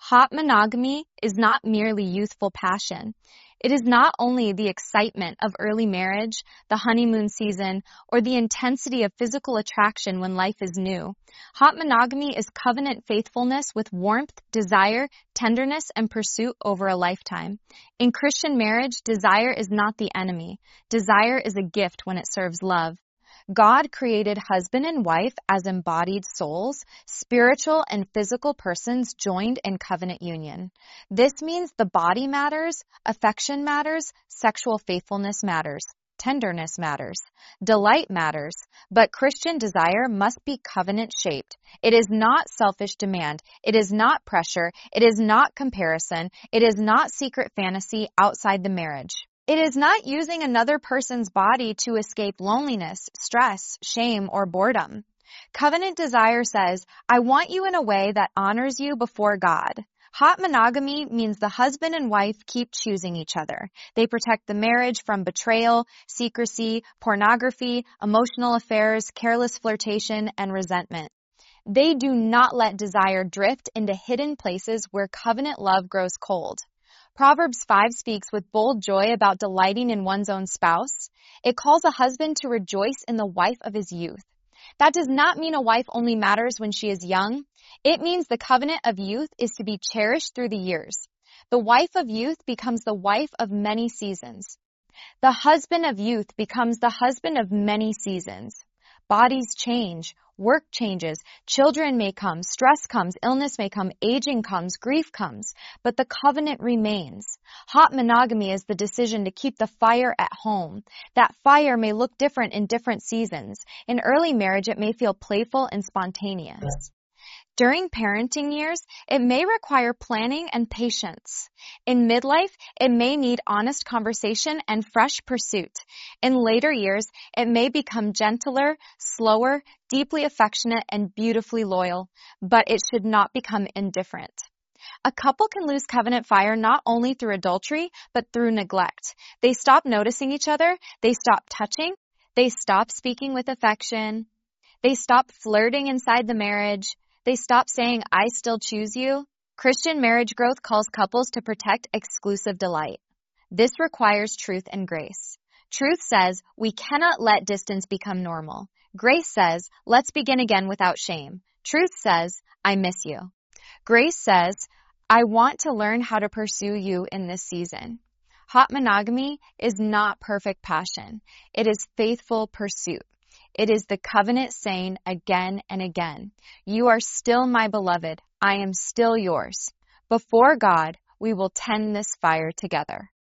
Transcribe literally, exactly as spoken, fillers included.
Hot monogamy is not merely youthful passion. It is not only the excitement of early marriage, the honeymoon season, or the intensity of physical attraction when life is new. Hot monogamy is covenant faithfulness with warmth, desire, tenderness, and pursuit over a lifetime. In Christian marriage, desire is not the enemy. Desire is a gift when it serves love. God created husband and wife as embodied souls, spiritual and physical persons joined in covenant union. This means the body matters, affection matters, sexual faithfulness matters, tenderness matters, delight matters, but Christian desire must be covenant-shaped. It is not selfish demand. It is not pressure. It is not comparison. It is not secret fantasy outside the marriage. It is not using another person's body to escape loneliness, stress, shame, or boredom. Covenant desire says, I want you in a way that honors you before God. Hot monogamy means the husband and wife keep choosing each other. They protect the marriage from betrayal, secrecy, pornography, emotional affairs, careless flirtation, and resentment. They do not let desire drift into hidden places where covenant love grows cold. Proverbs five speaks with bold joy about delighting in one's own spouse. It calls a husband to rejoice in the wife of his youth. That does not mean a wife only matters when she is young. It means the covenant of youth is to be cherished through the years. The wife of youth becomes the wife of many seasons. The husband of youth becomes the husband of many seasons. Bodies change, work changes, children may come, stress comes, illness may come, aging comes, grief comes, but the covenant remains. Hot monogamy is the decision to keep the fire at home. That fire may look different in different seasons. In early marriage, it may feel playful and spontaneous. During parenting years, it may require planning and patience. In midlife, it may need honest conversation and fresh pursuit. In later years, it may become gentler, slower, deeply affectionate, and beautifully loyal, but it should not become indifferent. A couple can lose covenant fire not only through adultery, but through neglect. They stop noticing each other, they stop touching, they stop speaking with affection, they stop flirting inside the marriage, they stop saying, I still choose you. Christian marriage growth calls couples to protect exclusive delight. This requires truth and grace. Truth says, we cannot let distance become normal. Grace says, let's begin again without shame. Truth says, I miss you. Grace says, I want to learn how to pursue you in this season. Hot monogamy is not perfect passion. It is faithful pursuit. It is the covenant saying again and again, you are still my beloved. I am still yours. Before God, we will tend this fire together.